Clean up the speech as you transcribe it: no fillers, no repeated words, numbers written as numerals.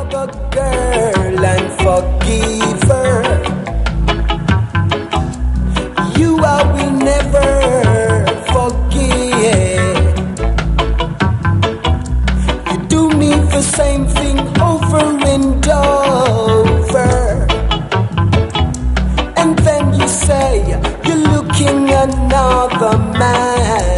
of a girl and forgive her. You I will never forget. You do me the same thing over and over, and then you say you're looking another man.